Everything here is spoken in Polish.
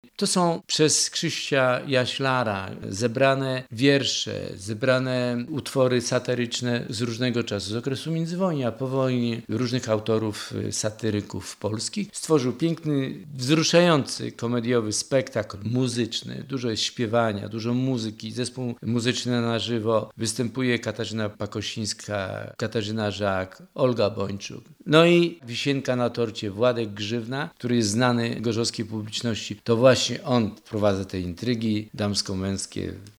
To są przez Krzyścia Jaślara zebrane wiersze, zebrane utwory satyryczne z różnego czasu, z okresu międzywojnia, po wojnie, różnych autorów, satyryków polskich. Stworzył piękny, wzruszający, komediowy spektakl muzyczny. Dużo jest śpiewania, dużo muzyki, zespół muzyczny na żywo. Występuje Katarzyna Pakosińska, Katarzyna Żak, Olga Bończuk. No i wisienka na torcie Władek Grzywna, który jest znany gorzowskiej publiczności. To właśnie on wprowadza te intrygi damsko-męskie